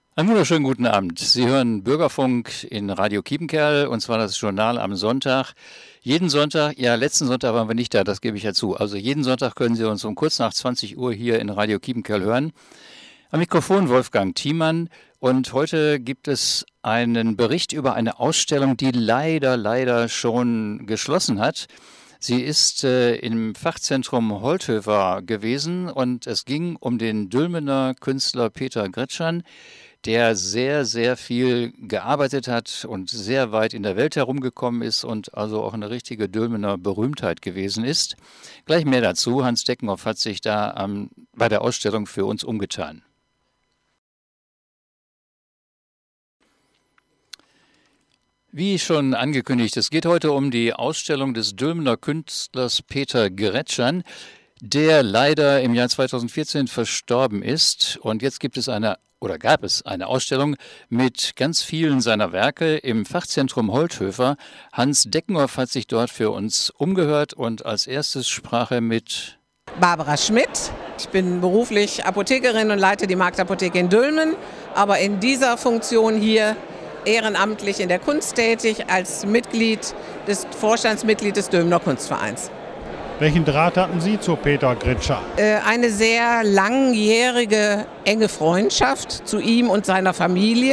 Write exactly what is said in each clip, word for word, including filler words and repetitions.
Einen wunderschönen guten Abend. Sie hören Bürgerfunk in Radio Kiepenkerl, und zwar das Journal am Sonntag. Jeden Sonntag, ja, letzten Sonntag waren wir nicht da, das gebe ich ja zu. Also jeden Sonntag können Sie uns um kurz nach zwanzig Uhr hier in Radio Kiepenkerl hören. Am Mikrofon Wolfgang Thiemann, und heute gibt es einen Bericht über eine Ausstellung, die leider, leider schon geschlossen hat. Sie ist äh, im Fachzentrum Holthöfer gewesen, und es ging um den Dülmener Künstler Peter Gretschan, der sehr, sehr viel gearbeitet hat und sehr weit in der Welt herumgekommen ist und also auch eine richtige Dülmener Berühmtheit gewesen ist. Gleich mehr dazu. Hans Deckenhoff hat sich da ähm, bei der Ausstellung für uns umgetan. Wie schon angekündigt, es geht heute um die Ausstellung des Dülmener Künstlers Peter Gretschan, der leider im Jahr zweitausendvierzehn verstorben ist. Und jetzt gibt es eine, oder gab es eine Ausstellung mit ganz vielen seiner Werke im Fachzentrum Holthöfer. Hans Deckenhoff hat sich dort für uns umgehört, und als erstes sprach er mit Barbara Schmidt. Ich bin beruflich Apothekerin und leite die Marktapotheke in Dülmen, aber in dieser Funktion hier ehrenamtlich in der Kunst tätig als Mitglied des Vorstandsmitglied des Dülmener Kunstvereins. Welchen Draht hatten Sie zu Peter Gretschan? Äh, eine sehr langjährige, enge Freundschaft zu ihm und seiner Familie,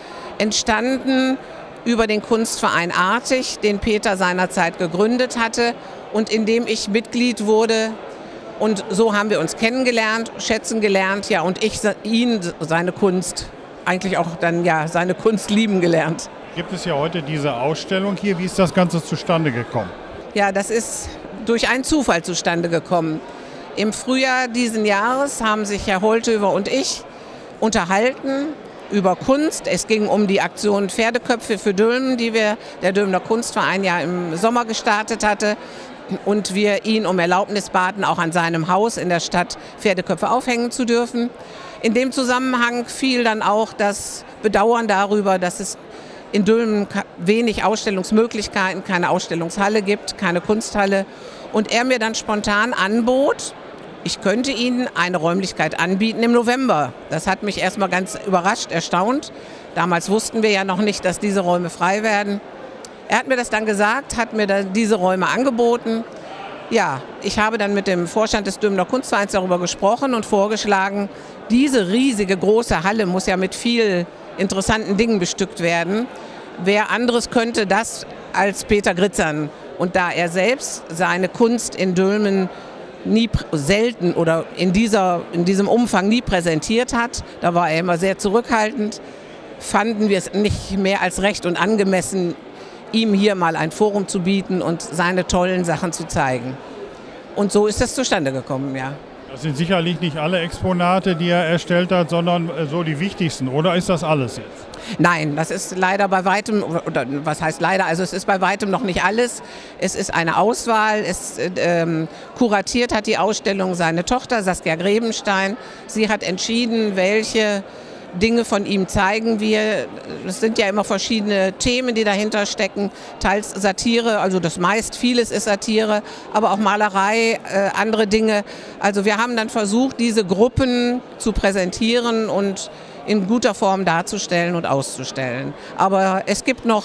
entstanden über den Kunstverein Artig, den Peter seinerzeit gegründet hatte und in dem ich Mitglied wurde. Und so haben wir uns kennengelernt, schätzen gelernt, ja, und ich ihn, seine Kunst, eigentlich auch dann ja seine Kunst lieben gelernt. Gibt es ja heute diese Ausstellung hier. Wie ist das Ganze zustande gekommen? Ja, das ist durch einen Zufall zustande gekommen. Im Frühjahr diesen Jahres haben sich Herr Holthöfer und ich unterhalten über Kunst. Es ging um die Aktion Pferdeköpfe für Dülmen, die wir, der Dülmener Kunstverein ja im Sommer gestartet hatte. Und wir ihn um Erlaubnis baten, auch an seinem Haus in der Stadt Pferdeköpfe aufhängen zu dürfen. In dem Zusammenhang fiel dann auch das Bedauern darüber, dass es in Dülmen wenig Ausstellungsmöglichkeiten, keine Ausstellungshalle gibt, keine Kunsthalle. Und er mir dann spontan anbot, ich könnte Ihnen eine Räumlichkeit anbieten im November. Das hat mich erstmal ganz überrascht, erstaunt. Damals wussten wir ja noch nicht, dass diese Räume frei werden. Er hat mir das dann gesagt, hat mir dann diese Räume angeboten. Ja, ich habe dann mit dem Vorstand des Dülmener Kunstvereins darüber gesprochen und vorgeschlagen, diese riesige große Halle muss ja mit viel interessanten Dingen bestückt werden. Wer anderes könnte das als Peter Gretschan? Und da er selbst seine Kunst in Dülmen nie selten oder in, dieser, in diesem Umfang nie präsentiert hat, da war er immer sehr zurückhaltend, fanden wir es nicht mehr als recht und angemessen, ihm hier mal ein Forum zu bieten und seine tollen Sachen zu zeigen. Und so ist das zustande gekommen, ja. Das sind sicherlich nicht alle Exponate, die er erstellt hat, sondern so die wichtigsten. Oder ist das alles jetzt? Nein, das ist leider bei weitem, oder was heißt leider, also es ist bei weitem noch nicht alles. Es ist eine Auswahl. Es ähm, kuratiert hat die Ausstellung seine Tochter Saskia Grebenstein. Sie hat entschieden, welche Dinge von ihm zeigen wir. Es sind ja immer verschiedene Themen, die dahinter stecken. Teils Satire, also das meist, vieles ist Satire, aber auch Malerei, äh, andere Dinge. Also wir haben dann versucht, diese Gruppen zu präsentieren und in guter Form darzustellen und auszustellen. Aber es gibt noch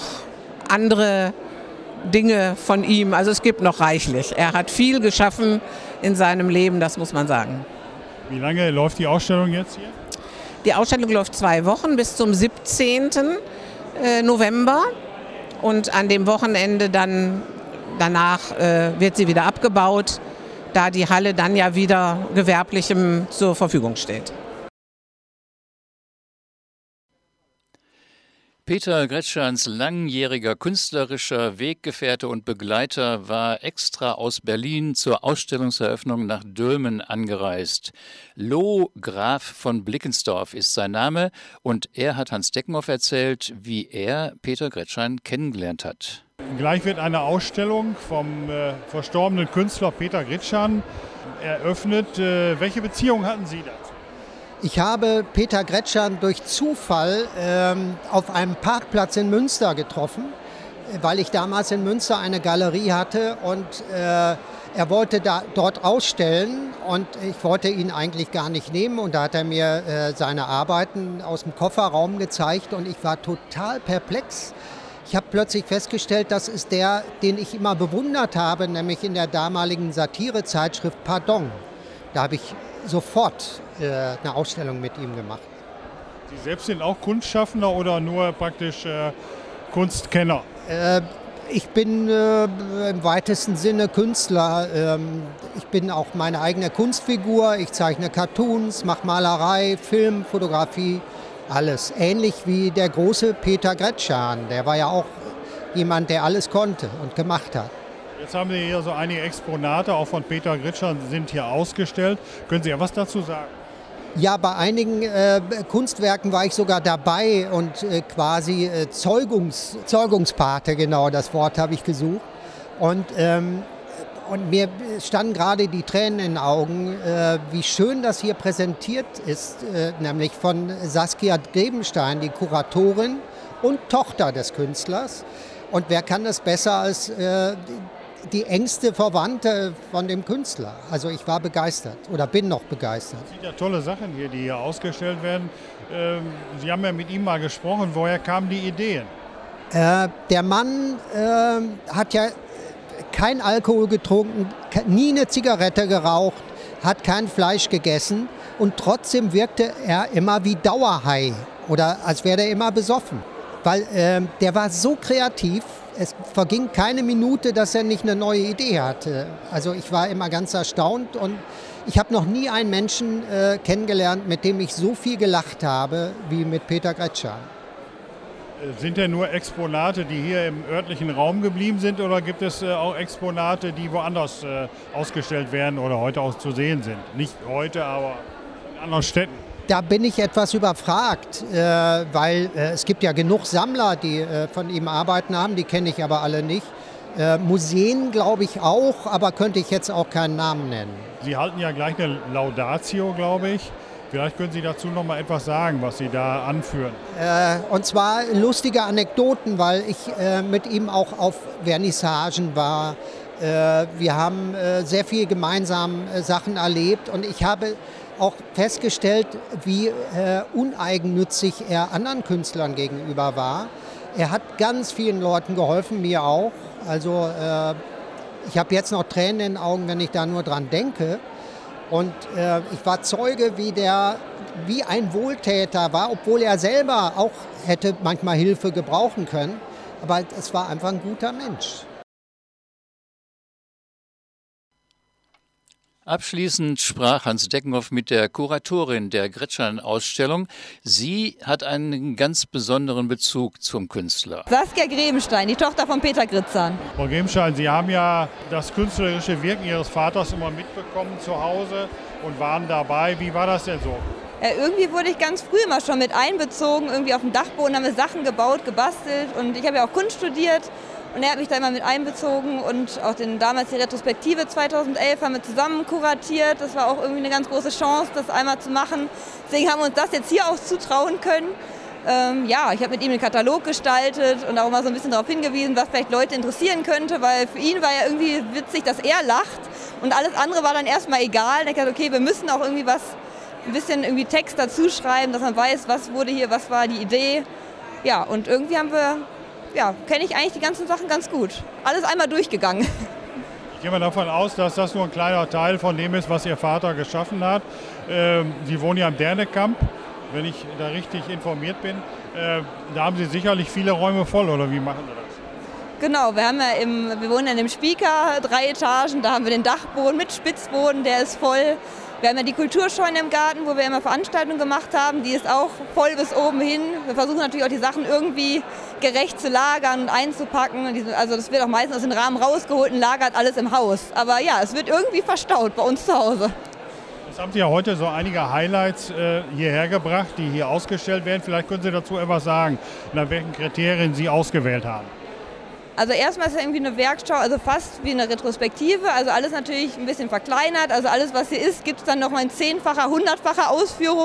andere Dinge von ihm, also es gibt noch reichlich. Er hat viel geschaffen in seinem Leben, das muss man sagen. Wie lange läuft die Ausstellung jetzt hier? Die Ausstellung läuft zwei Wochen bis zum siebzehnten November, und an dem Wochenende dann danach äh, wird sie wieder abgebaut, da die Halle dann ja wieder Gewerblichem zur Verfügung steht. Peter Gretschans langjähriger künstlerischer Weggefährte und Begleiter war extra aus Berlin zur Ausstellungseröffnung nach Dülmen angereist. Lo Graf von Blickensdorf ist sein Name, und er hat Hans Deckenhoff erzählt, wie er Peter Gretschan kennengelernt hat. Gleich wird eine Ausstellung vom äh, verstorbenen Künstler Peter Gretschan eröffnet. Äh, welche Beziehung hatten Sie dazu? Ich habe Peter Gretschan durch Zufall ähm, auf einem Parkplatz in Münster getroffen, weil ich damals in Münster eine Galerie hatte und äh, Er wollte da, dort ausstellen und ich wollte ihn eigentlich gar nicht nehmen. Und da hat er mir äh, seine Arbeiten aus dem Kofferraum gezeigt und ich war total perplex. Ich habe plötzlich festgestellt, das ist der, den ich immer bewundert habe, nämlich in der damaligen Satirezeitschrift Pardon. Da habe ich sofort äh, eine Ausstellung mit ihm gemacht. Sie selbst sind auch Kunstschaffender oder nur praktisch äh, Kunstkenner? Äh, Ich bin äh, im weitesten Sinne Künstler. Ähm, ich bin auch meine eigene Kunstfigur. Ich zeichne Cartoons, mache Malerei, Film, Fotografie, alles. Ähnlich wie der große Peter Gretschan. Der war ja auch jemand, der alles konnte und gemacht hat. Jetzt haben Sie hier so einige Exponate, auch von Peter Gretschan, sind hier ausgestellt. Können Sie ja was dazu sagen? Ja, bei einigen äh, Kunstwerken war ich sogar dabei und äh, quasi äh, Zeugungs, Zeugungspate, genau, das Wort habe ich gesucht. Und, ähm, und mir standen gerade die Tränen in den Augen, äh, wie schön das hier präsentiert ist, äh, nämlich von Saskia Grebenstein, die Kuratorin und Tochter des Künstlers. Und wer kann das besser als äh, die engste Verwandte von dem Künstler. Also ich war begeistert oder bin noch begeistert. Es sind ja tolle Sachen hier, die hier ausgestellt werden. Ähm, Sie haben ja mit ihm mal gesprochen. Woher kamen die Ideen? Äh, der Mann äh, hat ja kein Alkohol getrunken, nie eine Zigarette geraucht, hat kein Fleisch gegessen und trotzdem wirkte er immer wie Dauerhai oder als wäre er immer besoffen. Weil äh, der war so kreativ. Es verging keine Minute, dass er nicht eine neue Idee hatte. Also ich war immer ganz erstaunt und ich habe noch nie einen Menschen äh, kennengelernt, mit dem ich so viel gelacht habe wie mit Peter Gretschan. Sind denn nur Exponate, die hier im örtlichen Raum geblieben sind oder gibt es äh, auch Exponate, die woanders äh, ausgestellt werden oder heute auch zu sehen sind? Nicht heute, aber in anderen Städten. Da bin ich etwas überfragt, äh, weil äh, es gibt ja genug Sammler, die äh, von ihm Arbeiten haben, die kenne ich aber alle nicht. Äh, Museen glaube ich auch, aber könnte ich jetzt auch keinen Namen nennen. Sie halten ja gleich eine Laudatio, glaube ich. Vielleicht können Sie dazu noch mal etwas sagen, was Sie da anführen. Äh, und zwar lustige Anekdoten, weil ich äh, mit ihm auch auf Vernissagen war. Äh, wir haben äh, sehr viel gemeinsam äh, Sachen erlebt und ich habe auch festgestellt, wie äh, uneigennützig er anderen Künstlern gegenüber war. Er hat ganz vielen Leuten geholfen, mir auch. Also äh, ich habe jetzt noch Tränen in den Augen, wenn ich da nur dran denke. Und äh, ich war Zeuge, wie der wie ein Wohltäter war, obwohl er selber auch hätte manchmal Hilfe gebrauchen können. Aber es war einfach ein guter Mensch. Abschließend sprach Hans Deckenhoff mit der Kuratorin der Gretschan-Ausstellung. Sie hat einen ganz besonderen Bezug zum Künstler. Saskia Grebenstein, die Tochter von Peter Gretschan. Frau Grebenstein, Sie haben ja das künstlerische Wirken Ihres Vaters immer mitbekommen zu Hause und waren dabei. Wie war das denn so? Ja, irgendwie wurde ich ganz früh immer schon mit einbezogen. Irgendwie auf dem Dachboden haben wir Sachen gebaut, gebastelt. Und ich habe ja auch Kunst studiert. Und er hat mich da immer mit einbezogen und auch den, damals die Retrospektive zweitausendelf haben wir zusammen kuratiert. Das war auch irgendwie eine ganz große Chance, das einmal zu machen. Deswegen haben wir uns das jetzt hier auch zutrauen können. Ähm, ja, ich habe mit ihm einen Katalog gestaltet und auch mal so ein bisschen darauf hingewiesen, was vielleicht Leute interessieren könnte, weil für ihn war ja irgendwie witzig, dass er lacht und alles andere war dann erstmal egal. Und ich dachte, okay, wir müssen auch irgendwie was, ein bisschen irgendwie Text dazu schreiben, dass man weiß, was wurde hier, was war die Idee. Ja, und irgendwie haben wir... Ja, kenne ich eigentlich die ganzen Sachen ganz gut. Alles einmal durchgegangen. Ich gehe mal davon aus, dass das nur ein kleiner Teil von dem ist, was Ihr Vater geschaffen hat. Ähm, Sie wohnen ja am Dernekamp, wenn ich da richtig informiert bin. Äh, da haben Sie sicherlich viele Räume voll, oder wie machen Sie das? Genau, wir, haben ja im, wir wohnen in dem Spieker, drei Etagen, da haben wir den Dachboden mit Spitzboden, der ist voll. Wir haben ja die Kulturscheune im Garten, wo wir immer Veranstaltungen gemacht haben. Die ist auch voll bis oben hin. Wir versuchen natürlich auch die Sachen irgendwie gerecht zu lagern und einzupacken. Also das wird auch meistens aus dem Rahmen rausgeholt und lagert alles im Haus. Aber ja, es wird irgendwie verstaut bei uns zu Hause. Jetzt haben Sie ja heute so einige Highlights äh, hierher gebracht, die hier ausgestellt werden. Vielleicht können Sie dazu etwas sagen, nach welchen Kriterien Sie ausgewählt haben. Also erstmal ist es irgendwie eine Werkschau, also fast wie eine Retrospektive, also alles natürlich ein bisschen verkleinert, also alles was hier ist, gibt es dann nochmal in zehnfacher, hundertfacher Ausführung,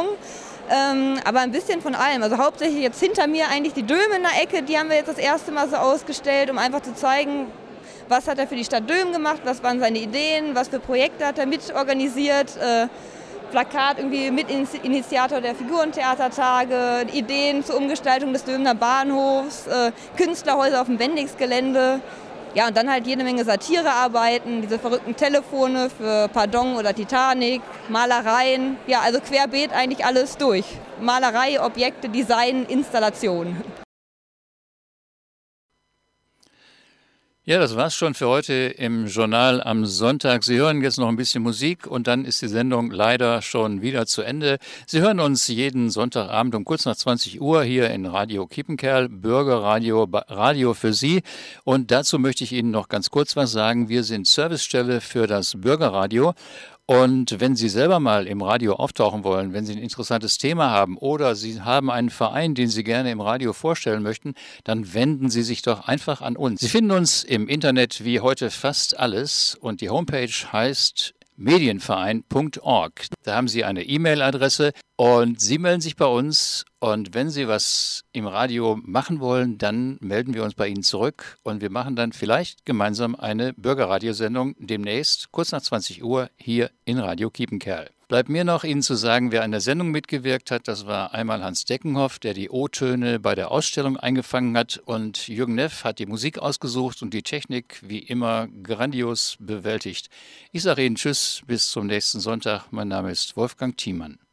ähm, aber ein bisschen von allem. Also hauptsächlich jetzt hinter mir eigentlich die Döme in der Ecke, die haben wir jetzt das erste Mal so ausgestellt, um einfach zu zeigen, was hat er für die Stadt Dülmen gemacht, was waren seine Ideen, was für Projekte hat er mitorganisiert. Äh, Plakat irgendwie Mitinitiator der Figurentheatertage, Ideen zur Umgestaltung des Dülmener Bahnhofs, äh, Künstlerhäuser auf dem Wendix-Gelände. Ja, und dann halt jede Menge Satirearbeiten, diese verrückten Telefone für Pardon oder Titanic, Malereien. Ja, also querbeet eigentlich alles durch. Malerei, Objekte, Design, Installation. Ja, das war's schon für heute im Journal am Sonntag. Sie hören jetzt noch ein bisschen Musik und dann ist die Sendung leider schon wieder zu Ende. Sie hören uns jeden Sonntagabend um kurz nach zwanzig Uhr hier in Radio Kiepenkerl, Bürgerradio, Radio für Sie. Und dazu möchte ich Ihnen noch ganz kurz was sagen. Wir sind Servicestelle für das Bürgerradio. Und wenn Sie selber mal im Radio auftauchen wollen, wenn Sie ein interessantes Thema haben oder Sie haben einen Verein, den Sie gerne im Radio vorstellen möchten, dann wenden Sie sich doch einfach an uns. Sie finden uns im Internet wie heute fast alles und die Homepage heißt medienverein punkt org. Da haben Sie eine E-Mail-Adresse und Sie melden sich bei uns und wenn Sie was im Radio machen wollen, dann melden wir uns bei Ihnen zurück und wir machen dann vielleicht gemeinsam eine Bürgerradiosendung demnächst, kurz nach zwanzig Uhr, hier in Radio Kiepenkerl. Bleibt mir noch, Ihnen zu sagen, wer an der Sendung mitgewirkt hat. Das war einmal Hans Deckenhoff, der die O-Töne bei der Ausstellung eingefangen hat. Und Jürgen Neff hat die Musik ausgesucht und die Technik wie immer grandios bewältigt. Ich sage Ihnen Tschüss, bis zum nächsten Sonntag. Mein Name ist Wolfgang Thiemann.